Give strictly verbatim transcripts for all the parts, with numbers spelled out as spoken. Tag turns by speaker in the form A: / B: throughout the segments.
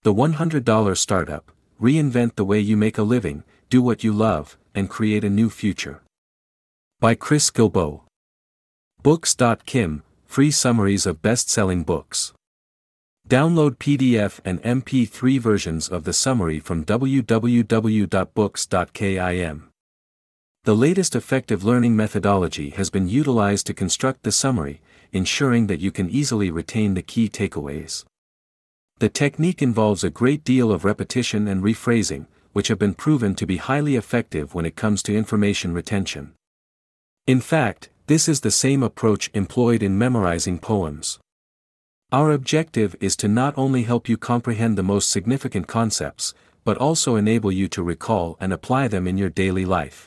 A: The one hundred dollar Startup, Reinvent the Way You Make a Living, Do What You Love, and Create a New Future. By Chris Guillebeau. Books dot com, free summaries of best-selling books. Download P D F and M P three versions of the summary from w w w dot books dot com. The latest effective learning methodology has been utilized to construct the summary, ensuring that you can easily retain the key takeaways. The technique involves a great deal of repetition and rephrasing, which have been proven to be highly effective when it comes to information retention. In fact, this is the same approach employed in memorizing poems. Our objective is to not only help you comprehend the most significant concepts, but also enable you to recall and apply them in your daily life.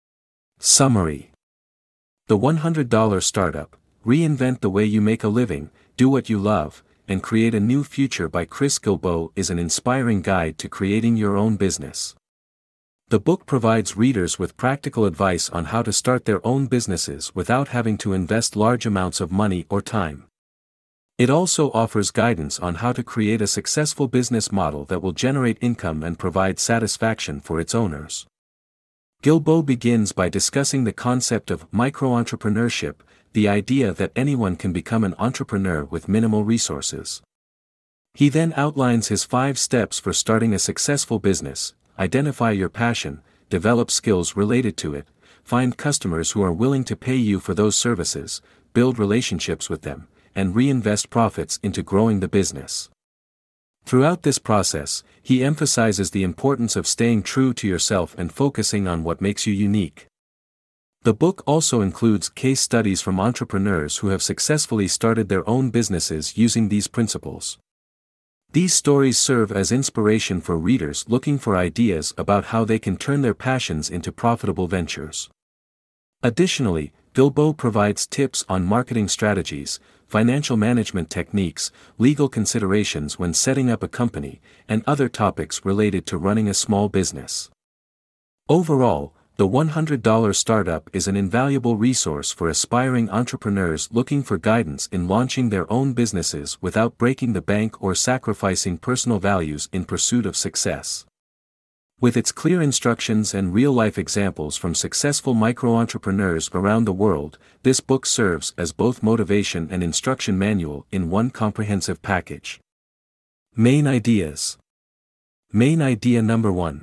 A: Summary. The one hundred dollar Startup, Reinvent the Way You Make a Living, Do What You Love, and Create a New Future by Chris Guillebeau is an inspiring guide to creating your own business. The book provides readers with practical advice on how to start their own businesses without having to invest large amounts of money or time. It also offers guidance on how to create a successful business model that will generate income and provide satisfaction for its owners. Guillebeau begins by discussing the concept of micro-entrepreneurship, the idea that anyone can become an entrepreneur with minimal resources. He then outlines his five steps for starting a successful business: identify your passion, develop skills related to it, find customers who are willing to pay you for those services, build relationships with them, and reinvest profits into growing the business. Throughout this process, he emphasizes the importance of staying true to yourself and focusing on what makes you unique. The book also includes case studies from entrepreneurs who have successfully started their own businesses using these principles. These stories serve as inspiration for readers looking for ideas about how they can turn their passions into profitable ventures. Additionally, Guillebeau provides tips on marketing strategies, financial management techniques, legal considerations when setting up a company, and other topics related to running a small business. Overall, the one hundred dollar Startup is an invaluable resource for aspiring entrepreneurs looking for guidance in launching their own businesses without breaking the bank or sacrificing personal values in pursuit of success. With its clear instructions and real-life examples from successful micro-entrepreneurs around the world, this book serves as both motivation and instruction manual in one comprehensive package. Main ideas. Main idea number one.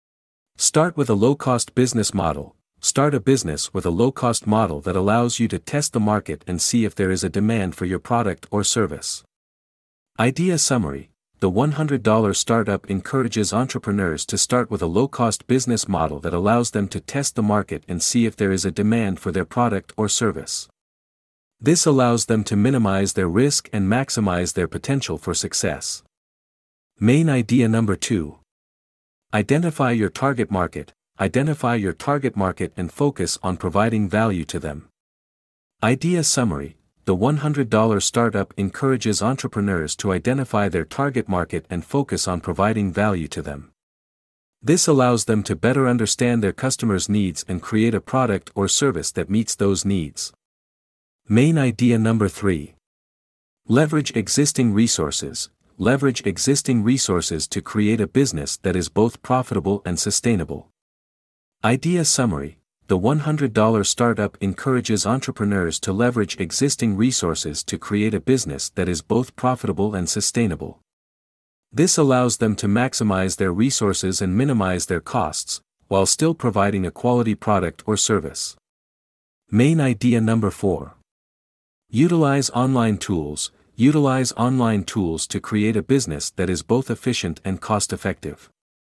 A: Start with a low-cost business model. Start a business with a low-cost model that allows you to test the market and see if there is a demand for your product or service. Idea summary. The one hundred dollar Startup encourages entrepreneurs to start with a low-cost business model that allows them to test the market and see if there is a demand for their product or service. This allows them to minimize their risk and maximize their potential for success. Main idea number two. Identify your target market. Identify your target market and focus on providing value to them. Idea summary. The one hundred dollar Startup encourages entrepreneurs to identify their target market and focus on providing value to them. This allows them to better understand their customers' needs and create a product or service that meets those needs. Main idea number three. Leverage existing resources. Leverage existing resources to create a business that is both profitable and sustainable. Idea summary. The one hundred dollar Startup encourages entrepreneurs to leverage existing resources to create a business that is both profitable and sustainable. This allows them to maximize their resources and minimize their costs, while still providing a quality product or service. Main idea number four. Utilize online tools. Utilize online tools to create a business that is both efficient and cost-effective.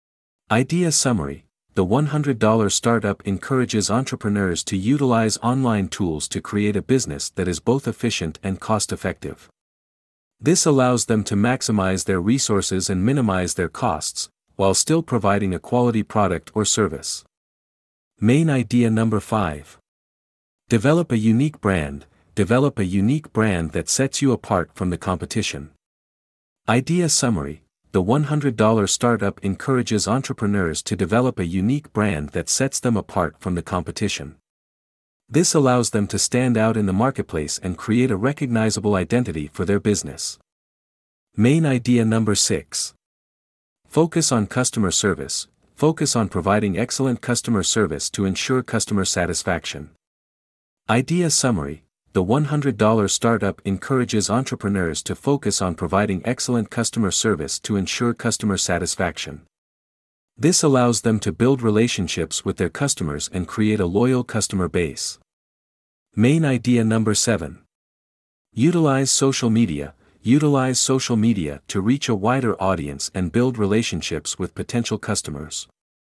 A: Idea summary. The one hundred dollar Startup encourages entrepreneurs to utilize online tools to create a business that is both efficient and cost-effective. This allows them to maximize their resources and minimize their costs, while still providing a quality product or service. Main idea number five. Develop a unique brand. Develop a unique brand that sets you apart from the competition. Idea summary. The one hundred dollar Startup encourages entrepreneurs to develop a unique brand that sets them apart from the competition. This allows them to stand out in the marketplace and create a recognizable identity for their business. Main idea number six. Focus on customer service. Focus on providing excellent customer service to ensure customer satisfaction. Idea summary. The one hundred dollar Startup encourages entrepreneurs to focus on providing excellent customer service to ensure customer satisfaction. This allows them to build relationships with their customers and create a loyal customer base. Main idea number seven. Utilize social media. Utilize social media to reach a wider audience and build relationships with potential customers.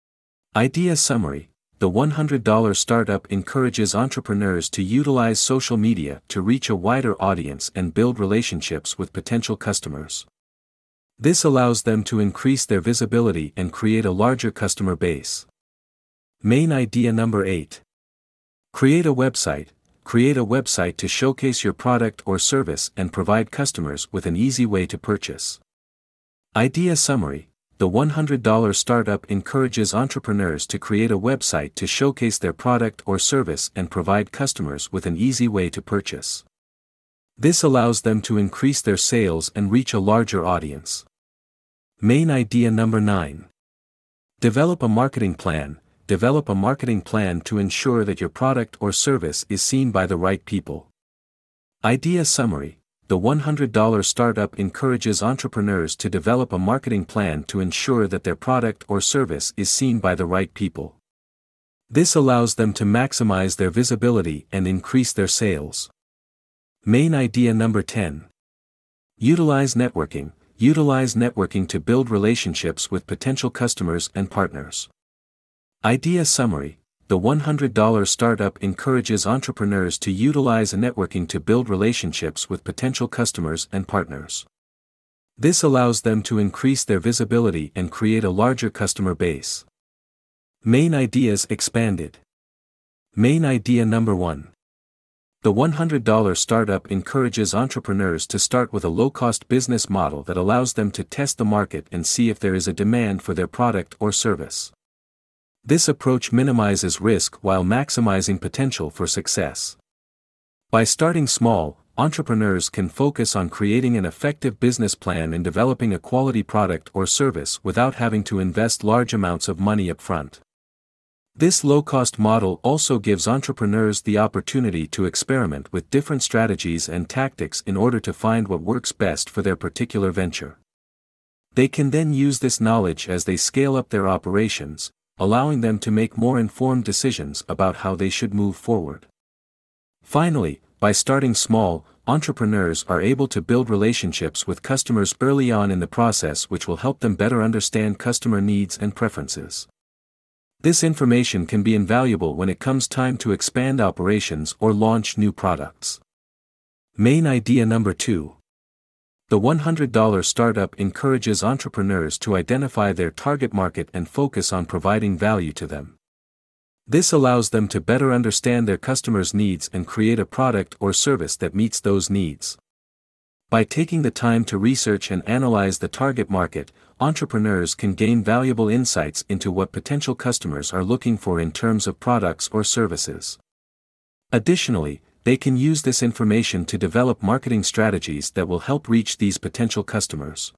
A: Idea summary. The one hundred dollar Startup encourages entrepreneurs to utilize social media to reach a wider audience and build relationships with potential customers. This allows them to increase their visibility and create a larger customer base. Main idea number eight. Create a website. Create a website to showcase your product or service and provide customers with an easy way to purchase. Idea summary. The one hundred dollar Startup encourages entrepreneurs to create a website to showcase their product or service and provide customers with an easy way to purchase. This allows them to increase their sales and reach a larger audience. Main idea number nine. Develop a marketing plan. Develop a marketing plan to ensure that your product or service is seen by the right people. Idea summary. The one hundred dollar Startup encourages entrepreneurs to develop a marketing plan to ensure that their product or service is seen by the right people. This allows them to maximize their visibility and increase their sales. Main idea number ten. Utilize networking. Utilize networking to build relationships with potential customers and partners. Idea summary. The one hundred dollar Startup encourages entrepreneurs to utilize networking to build relationships with potential customers and partners. This allows them to increase their visibility and create a larger customer base. Main ideas expanded. Main idea number one. The one hundred dollar Startup encourages entrepreneurs to start with a low-cost business model that allows them to test the market and see if there is a demand for their product or service. This approach minimizes risk while maximizing potential for success. By starting small, entrepreneurs can focus on creating an effective business plan and developing a quality product or service without having to invest large amounts of money upfront. This low-cost model also gives entrepreneurs the opportunity to experiment with different strategies and tactics in order to find what works best for their particular venture. They can then use this knowledge as they scale up their operations, allowing them to make more informed decisions about how they should move forward. Finally, by starting small, entrepreneurs are able to build relationships with customers early on in the process, which will help them better understand customer needs and preferences. This information can be invaluable when it comes time to expand operations or launch new products. Main idea number two. The one hundred dollar Startup encourages entrepreneurs to identify their target market and focus on providing value to them. This allows them to better understand their customers' needs and create a product or service that meets those needs. By taking the time to research and analyze the target market, entrepreneurs can gain valuable insights into what potential customers are looking for in terms of products or services. Additionally, they can use this information to develop marketing strategies that will help reach these potential customers.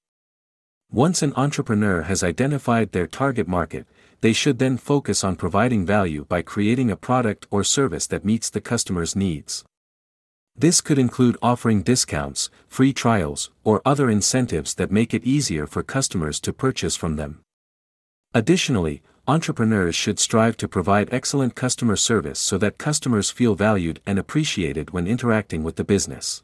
A: Once an entrepreneur has identified their target market, they should then focus on providing value by creating a product or service that meets the customer's needs. This could include offering discounts, free trials, or other incentives that make it easier for customers to purchase from them. Additionally, entrepreneurs should strive to provide excellent customer service so that customers feel valued and appreciated when interacting with the business.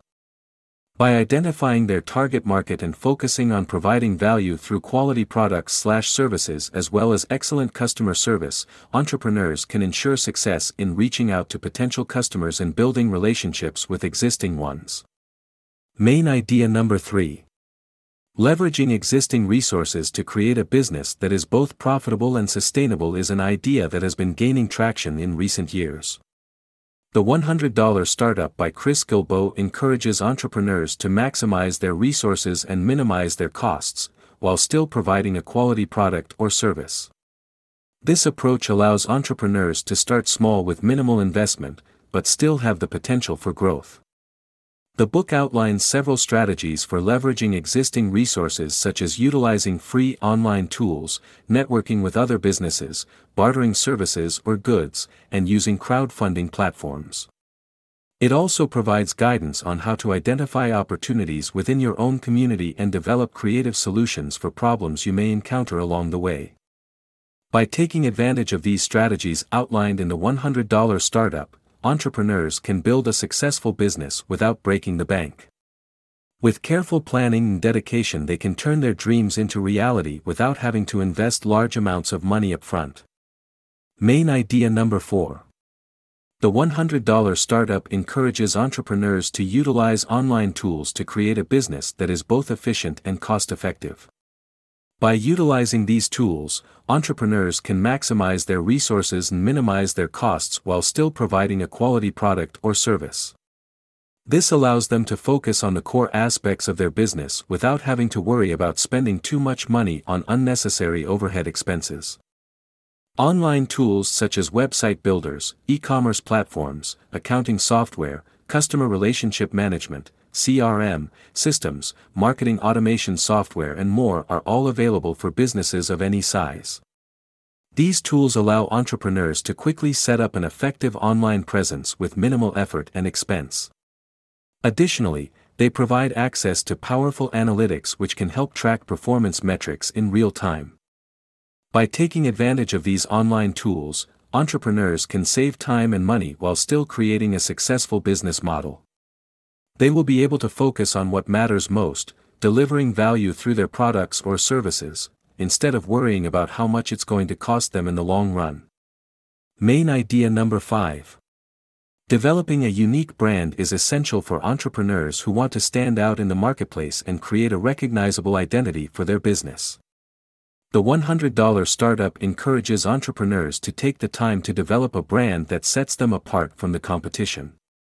A: By identifying their target market and focusing on providing value through quality products/services as well as excellent customer service, entrepreneurs can ensure success in reaching out to potential customers and building relationships with existing ones. Main idea number three. Leveraging existing resources to create a business that is both profitable and sustainable is an idea that has been gaining traction in recent years. The one hundred dollar Startup by Chris Guillebeau encourages entrepreneurs to maximize their resources and minimize their costs, while still providing a quality product or service. This approach allows entrepreneurs to start small with minimal investment, but still have the potential for growth. The book outlines several strategies for leveraging existing resources such as utilizing free online tools, networking with other businesses, bartering services or goods, and using crowdfunding platforms. It also provides guidance on how to identify opportunities within your own community and develop creative solutions for problems you may encounter along the way. By taking advantage of these strategies outlined in the one hundred dollar Startup, entrepreneurs can build a successful business without breaking the bank. With careful planning and dedication, they can turn their dreams into reality without having to invest large amounts of money up front. Main idea number four. The one hundred dollar Startup encourages entrepreneurs to utilize online tools to create a business that is both efficient and cost-effective. By utilizing these tools, entrepreneurs can maximize their resources and minimize their costs while still providing a quality product or service. This allows them to focus on the core aspects of their business without having to worry about spending too much money on unnecessary overhead expenses. Online tools such as website builders, e-commerce platforms, accounting software, customer relationship management, C R M, systems, marketing automation software and more are all available for businesses of any size. These tools allow entrepreneurs to quickly set up an effective online presence with minimal effort and expense. Additionally, they provide access to powerful analytics which can help track performance metrics in real time. By taking advantage of these online tools, entrepreneurs can save time and money while still creating a successful business model. They will be able to focus on what matters most, delivering value through their products or services, instead of worrying about how much it's going to cost them in the long run. Main idea number five. Developing a unique brand is essential for entrepreneurs who want to stand out in the marketplace and create a recognizable identity for their business. The one hundred dollar Startup encourages entrepreneurs to take the time to develop a brand that sets them apart from the competition.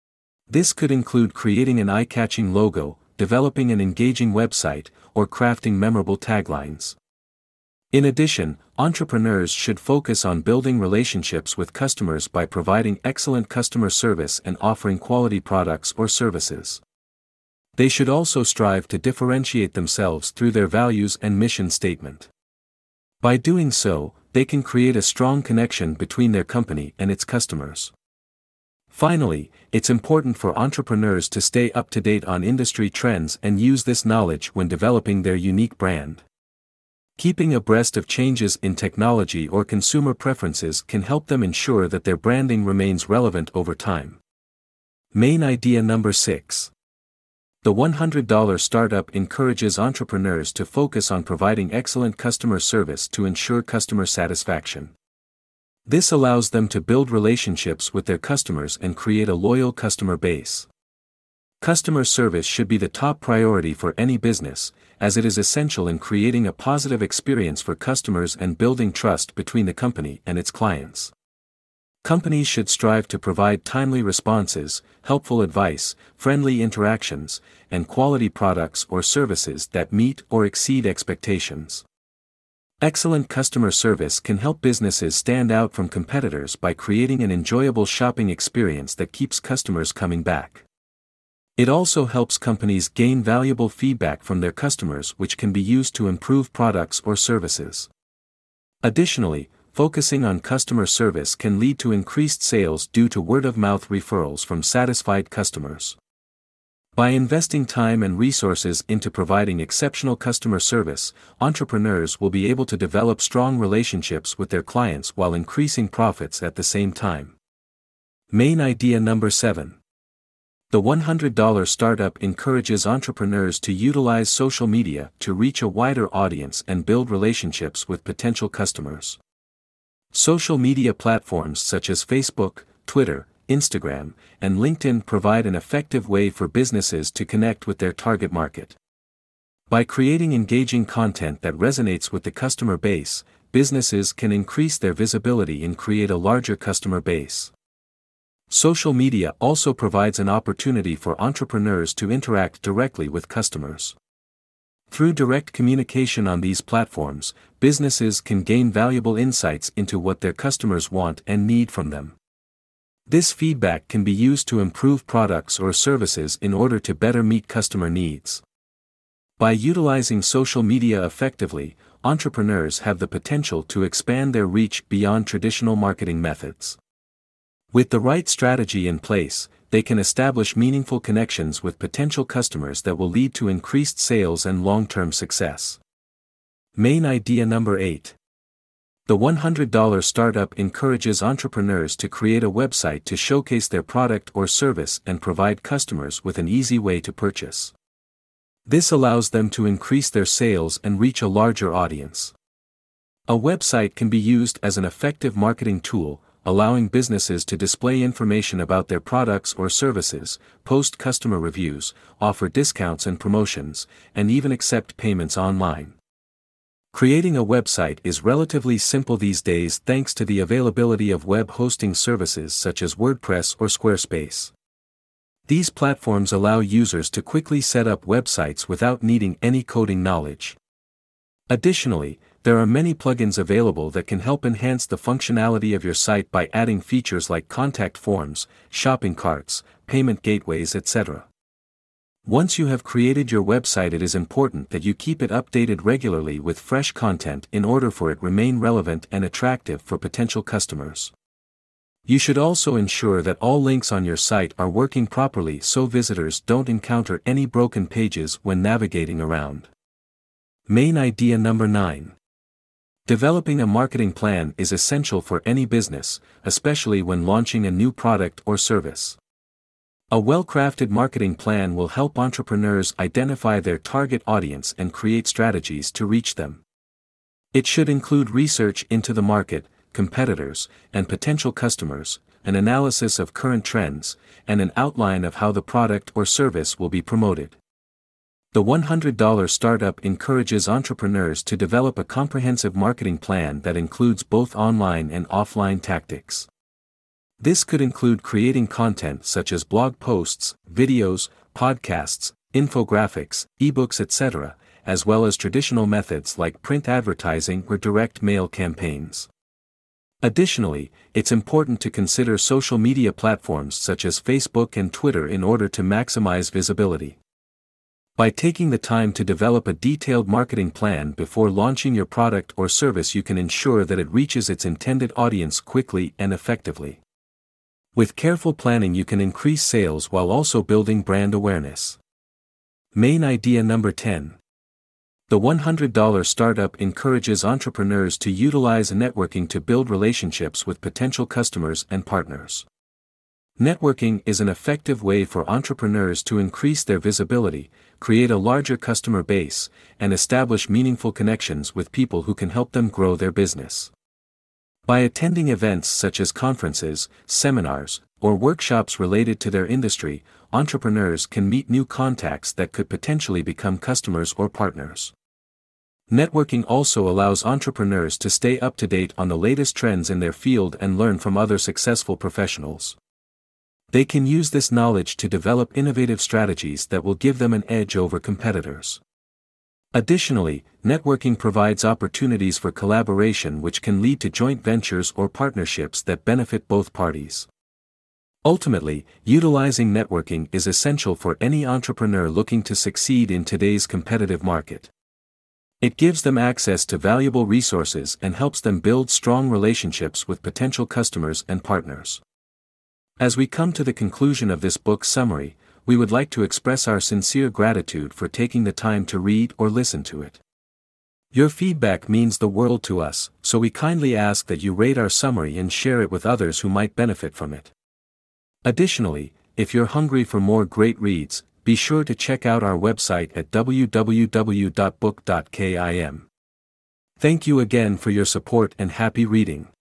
A: This could include creating an eye-catching logo, developing an engaging website, or crafting memorable taglines. In addition, entrepreneurs should focus on building relationships with customers by providing excellent customer service and offering quality products or services. They should also strive to differentiate themselves through their values and mission statement. By doing so, they can create a strong connection between their company and its customers. Finally, it's important for entrepreneurs to stay up to date on industry trends and use this knowledge when developing their unique brand. Keeping abreast of changes in technology or consumer preferences can help them ensure that their branding remains relevant over time. Main idea number six. The one hundred dollar Startup encourages entrepreneurs to focus on providing excellent customer service to ensure customer satisfaction. This allows them to build relationships with their customers and create a loyal customer base. Customer service should be the top priority for any business, as it is essential in creating a positive experience for customers and building trust between the company and its clients. Companies should strive to provide timely responses, helpful advice, friendly interactions, and quality products or services that meet or exceed expectations. Excellent customer service can help businesses stand out from competitors by creating an enjoyable shopping experience that keeps customers coming back. It also helps companies gain valuable feedback from their customers which can be used to improve products or services. Additionally, focusing on customer service can lead to increased sales due to word-of-mouth referrals from satisfied customers. By investing time and resources into providing exceptional customer service, entrepreneurs will be able to develop strong relationships with their clients while increasing profits at the same time. Main idea number seven. The one hundred dollar Startup encourages entrepreneurs to utilize social media to reach a wider audience and build relationships with potential customers. Social media platforms such as Facebook, Twitter, Instagram, and LinkedIn provide an effective way for businesses to connect with their target market. By creating engaging content that resonates with the customer base, businesses can increase their visibility and create a larger customer base. Social media also provides an opportunity for entrepreneurs to interact directly with customers. Through direct communication on these platforms, businesses can gain valuable insights into what their customers want and need from them. This feedback can be used to improve products or services in order to better meet customer needs. By utilizing social media effectively, entrepreneurs have the potential to expand their reach beyond traditional marketing methods. With the right strategy in place, they can establish meaningful connections with potential customers that will lead to increased sales and long-term success. Main idea number eight. The one hundred dollar Startup encourages entrepreneurs to create a website to showcase their product or service and provide customers with an easy way to purchase. This allows them to increase their sales and reach a larger audience. A website can be used as an effective marketing tool, allowing businesses to display information about their products or services, post customer reviews, offer discounts and promotions, and even accept payments online. Creating a website is relatively simple these days thanks to the availability of web hosting services such as WordPress or Squarespace. These platforms allow users to quickly set up websites without needing any coding knowledge. Additionally, there are many plugins available that can help enhance the functionality of your site by adding features like contact forms, shopping carts, payment gateways, et cetera. Once you have created your website, it is important that you keep it updated regularly with fresh content in order for it to remain relevant and attractive for potential customers. You should also ensure that all links on your site are working properly so visitors don't encounter any broken pages when navigating around. Main idea number nine. Developing a marketing plan is essential for any business, especially when launching a new product or service. A well-crafted marketing plan will help entrepreneurs identify their target audience and create strategies to reach them. It should include research into the market, competitors, and potential customers, an analysis of current trends, and an outline of how the product or service will be promoted. The one hundred dollar Startup encourages entrepreneurs to develop a comprehensive marketing plan that includes both online and offline tactics. This could include creating content such as blog posts, videos, podcasts, infographics, ebooks, et cetera, as well as traditional methods like print advertising or direct mail campaigns. Additionally, it's important to consider social media platforms such as Facebook and Twitter in order to maximize visibility. By taking the time to develop a detailed marketing plan before launching your product or service, you can ensure that it reaches its intended audience quickly and effectively. With careful planning, you can increase sales while also building brand awareness. Main idea number ten. The one hundred dollar Startup encourages entrepreneurs to utilize networking to build relationships with potential customers and partners. Networking is an effective way for entrepreneurs to increase their visibility, create a larger customer base, and establish meaningful connections with people who can help them grow their business. By attending events such as conferences, seminars, or workshops related to their industry, entrepreneurs can meet new contacts that could potentially become customers or partners. Networking also allows entrepreneurs to stay up to date on the latest trends in their field and learn from other successful professionals. They can use this knowledge to develop innovative strategies that will give them an edge over competitors. Additionally, networking provides opportunities for collaboration which can lead to joint ventures or partnerships that benefit both parties. Ultimately, utilizing networking is essential for any entrepreneur looking to succeed in today's competitive market. It gives them access to valuable resources and helps them build strong relationships with potential customers and partners. As we come to the conclusion of this book summary, we would like to express our sincere gratitude for taking the time to read or listen to it. Your feedback means the world to us, so we kindly ask that you rate our summary and share it with others who might benefit from it. Additionally, if you're hungry for more great reads, be sure to check out our website at w w w dot book dot kim. Thank you again for your support and happy reading.